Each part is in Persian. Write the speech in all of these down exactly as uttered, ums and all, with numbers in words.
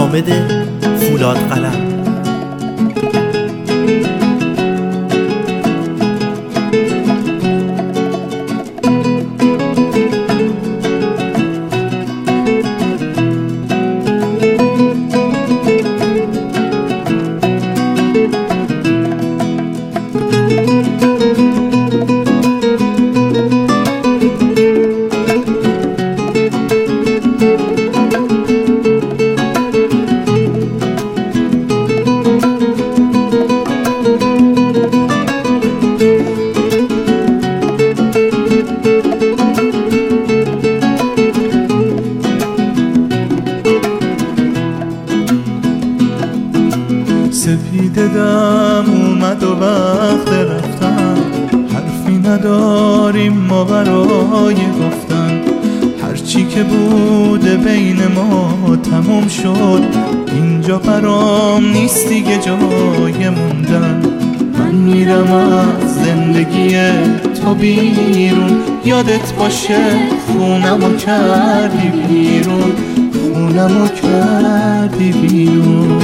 حامد فولاد قلم. سپیده دم اومد و وقت رفتن، حرفی نداریم ما برای گفتن. هرچی که بوده بین ما تموم شد، اینجا برام نیست دیگه جای موندن. من میرم از زندگی تو بیرون، یادت باشه خونمو کردی بیرون، خونمو کردی بیرون.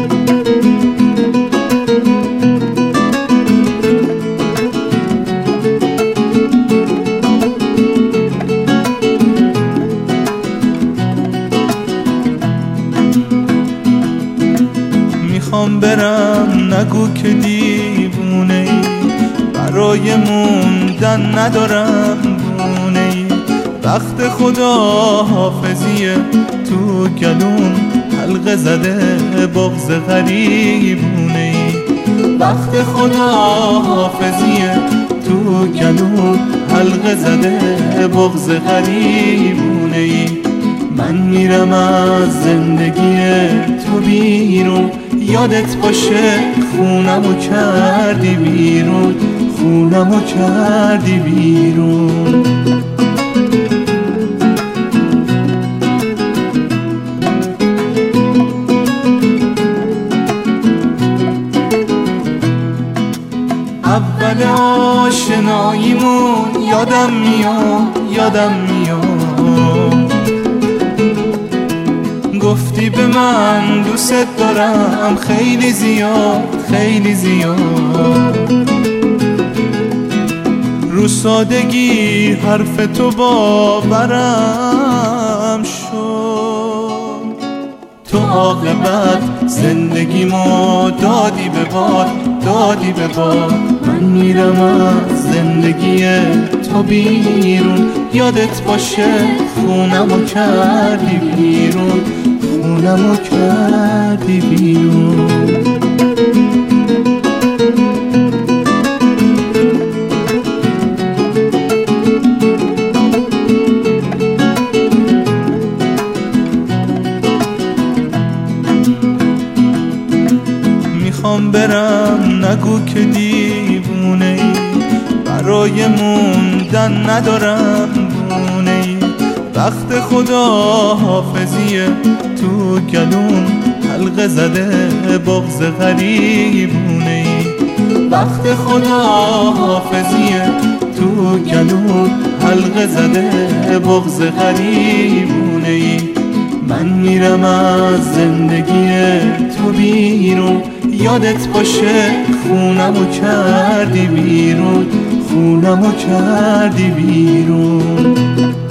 میخوام برم نگو که دیوونه ای، برای موندن ندارم بونه ای. وقت خدا حافظیه تو گلوم حلقه زده بغض غریبونه ای. وقت خدا حافظیه تو گلوم حلقه زده بغض غریبونه ای. من میرم از زندگی تو بیرون، یادت باشه خونمو کردی بیرون، خونمو کردی بیرون. اول آشناییمون یادم میاد، یادم میاد گفتی به من دوست دارم خیلی زیاد، خیلی زیاد. رو سادگی حرف تو باورم شد، تو عاقبت زندگیمو دادی به باد، دادی به باد. من میرم از زندگی تو بیرون، یادت باشه خونمو کردی بیرون، خونمو کردی بیرون. میخوام برم نگو که دیوونه ای، برای موندن ندارم بونه ای. وقت خدا حافظیه تو گلوم حلقه زده بغض غریبونه ای. وقت خدا حافظیه تو گلوم حلقه زده بغض غریبونه ای. من میرم از زندگی تو بیرون، یادت باشه خونمو کردی بیرون، خونمو کردی بیرون.